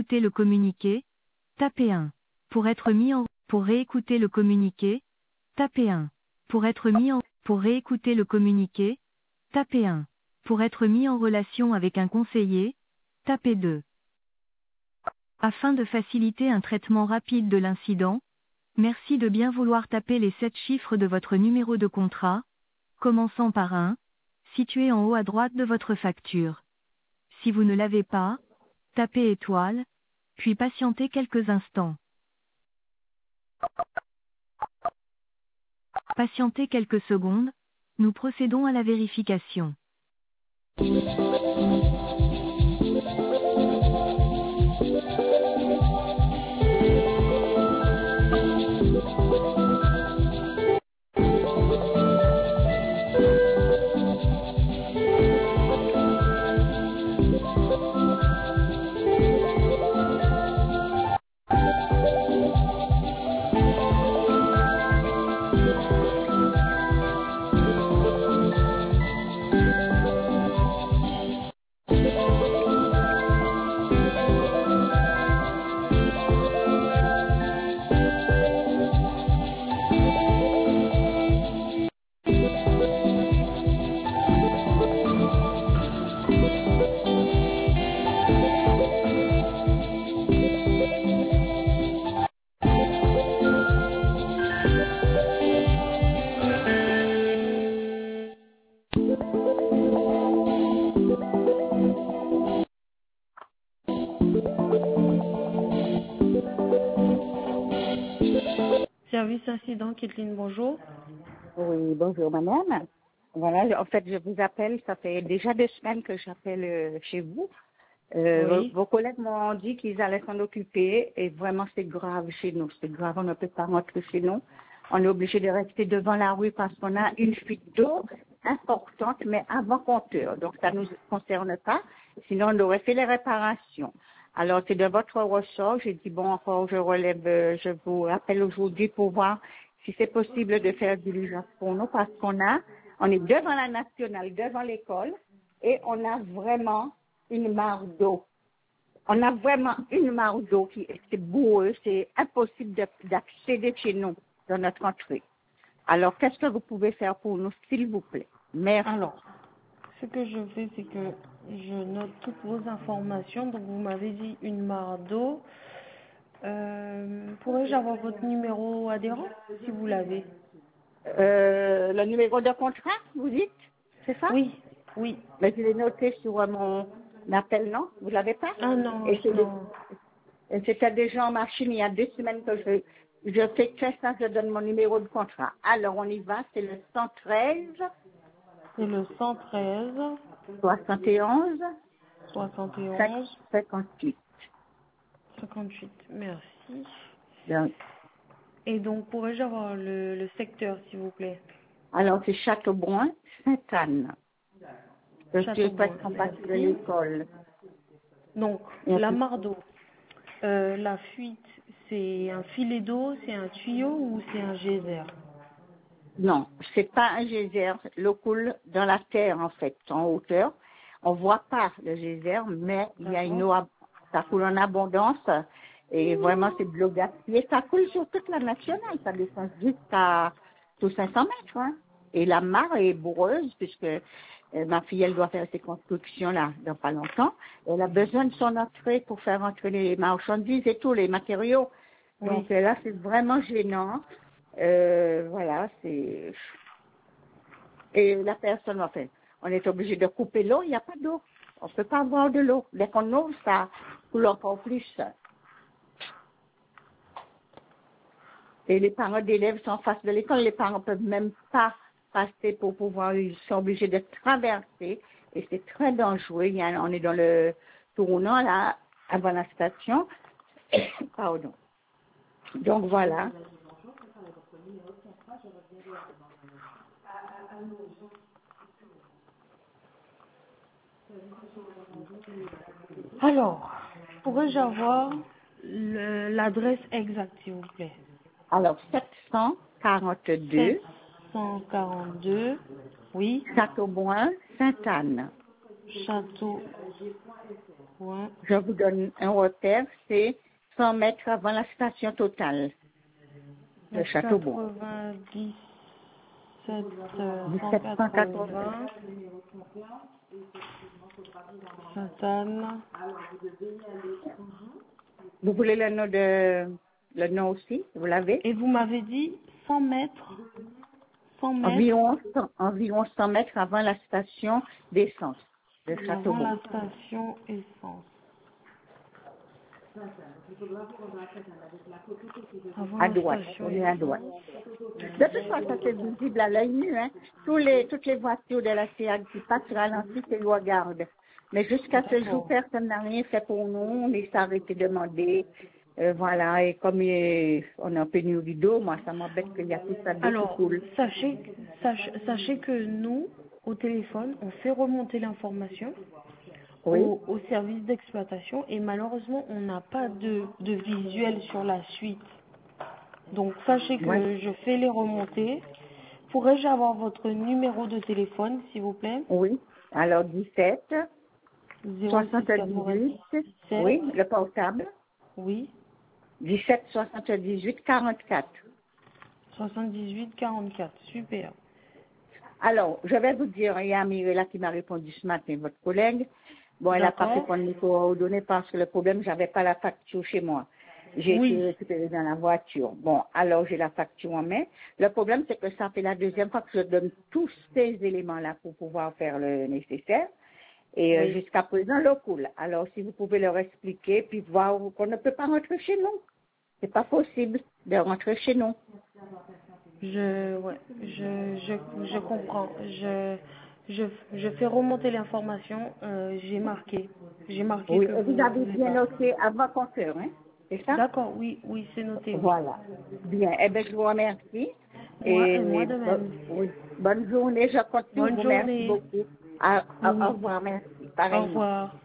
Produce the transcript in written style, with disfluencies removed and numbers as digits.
réécouter le communiqué, tapez 1. Pour réécouter le communiqué, tapez 1. Pour réécouter le communiqué, tapez 1. Pour être mis en relation avec un conseiller, tapez 2. Afin de faciliter un traitement rapide de l'incident, merci de bien vouloir taper les 7 chiffres de votre numéro de contrat, commençant par 1, situé en haut à droite de votre facture. Si vous ne l'avez pas, tapez étoile, puis patientez quelques instants. Patientez quelques secondes, nous procédons à la vérification. Service incident, Kathleen, bonjour. Oui, bonjour madame. Voilà, en fait, je vous appelle, ça fait déjà 2 semaines que j'appelle chez vous. Oui. Vos collègues m'ont dit qu'ils allaient s'en occuper et vraiment c'est grave chez nous. C'est grave, on ne peut pas rentrer chez nous. On est obligé de rester devant la rue parce qu'on a une fuite d'eau importante, mais avant compteur. Donc ça ne nous concerne pas, sinon on aurait fait les réparations. Alors c'est de votre ressort, j'ai dit bon, encore je relève, je vous rappelle aujourd'hui pour voir si c'est possible de faire diligence pour nous parce on est devant la nationale, devant l'école et on a vraiment une mare d'eau. On a vraiment une mare d'eau qui c'est boueux, c'est impossible d'accéder chez nous dans notre entrée. Alors, qu'est-ce que vous pouvez faire pour nous, s'il vous plaît? Merci. Alors, ce que je fais, c'est que je note toutes vos informations. Donc, vous m'avez dit une mare d'eau. Pourrais-je avoir votre numéro adhérent, si vous l'avez? Le numéro de contrat, vous dites? C'est ça? Oui, oui. Mais je l'ai noté sur mon appel, non? Vous l'avez pas? Ah non, Et non. c'était déjà en machine il y a 2 semaines que je fais que ça, je donne mon numéro de contrat. Alors, on y va, c'est le 113 C'est le 113 71 71 58. 58. Merci. Donc, Et donc, pourrais-je avoir le secteur, s'il vous plaît? alors, c'est Châteaubrun, Sainte-Anne. Je suis Châteaubrun, presque en face de merci. l'école. Donc, Et la puis, mare d'eau. La fuite, c'est un filet d'eau, c'est un tuyau ou c'est un geyser? non, c'est pas un geyser. L'eau coule dans la terre, en fait, en hauteur. On voit pas le geyser, mais il y a une eau, ça coule en abondance. Et vraiment, c'est de l'eau gaspillée. Ça coule sur toute la nationale. Ça descend jusqu'à tous 500 mètres. Hein. Et la mare est boureuse, puisque ma fille, elle doit faire ses constructions là, dans pas longtemps. Elle a besoin de son entrée pour faire entrer les marchandises et tous les matériaux. Oui. Donc là, c'est vraiment gênant. Voilà, c'est... Et la personne, en fait, on est obligé de couper l'eau, il n'y a pas d'eau. On ne peut pas avoir de l'eau. Dès qu'on ouvre, ça coule encore plus. Et les parents d'élèves sont en face de l'école. Les parents ne peuvent même pas passer pour pouvoir... Ils sont obligés de traverser. Et c'est très dangereux. On est dans le tournant, là, avant la station. Pardon. Donc, voilà. Alors, pourrais-je avoir l'adresse exacte, s'il vous plaît? Alors, 742 742, oui, Châteaubrun, Sainte-Anne. Château. Ouais. Je vous donne un repère, c'est 100 mètres avant la station Total de Châteaubourg. 97 1780. 180 Sainte-Anne. Vous voulez le nom aussi? Vous l'avez? Et vous m'avez dit 100 mètres. 100 mètres Environ 100 mètres avant la station d'essence de avant Châteaubourg. la station essence. Avant À la droite, station on est à essence. droite. De toute façon, c'est visible à l'œil nu. Hein. Toutes les voitures de la CA qui passent ralentissent et nous regardent. Mais jusqu'à ce jour, personne n'a rien fait pour nous. On s'est arrêté de demander. Voilà, et comme on est en pénurie d'eau, moi, ça m'embête qu'il y a tout ça d'eau qui Alors, coule. sachez que nous, au téléphone, on fait remonter l'information Oui. au service d'exploitation et malheureusement, on n'a pas de visuel sur la suite. Donc, sachez que Ouais. je fais les remontées. Pourrais-je avoir votre numéro de téléphone, s'il vous plaît? Oui. Alors, 17, 06 78, 97. oui, le portable. Oui. 17 78 44. 78 44. Super. Alors, je vais vous dire, il y a Mirella qui m'a répondu ce matin, votre collègue. Bon, elle n'a pas D'accord. répondu aux coordonnées parce que le problème, j'avais pas la facture chez moi. J'ai Oui. été récupérée dans la voiture. Bon, alors j'ai la facture en main. Le problème, c'est que ça fait la deuxième fois que je donne tous ces éléments-là pour pouvoir faire le nécessaire. Et Oui. jusqu'à présent, l'eau coule. Alors, si vous pouvez leur expliquer, puis voir qu'on ne peut pas rentrer chez nous. C'est pas possible de rentrer chez nous. Je comprends. Je fais remonter l'information. J'ai marqué. J'ai marqué Oui, que et vous vous avez n'avez bien pas. noté avant compteur, hein? C'est ça? D'accord, oui, oui, c'est noté, oui. Voilà. Bien. Eh bien, je vous remercie. Moi de même. Oui. Bonne journée. Je continue. Bonne Vous remercie journée. beaucoup. Au Oui. revoir. Merci. Au Pareillement. revoir.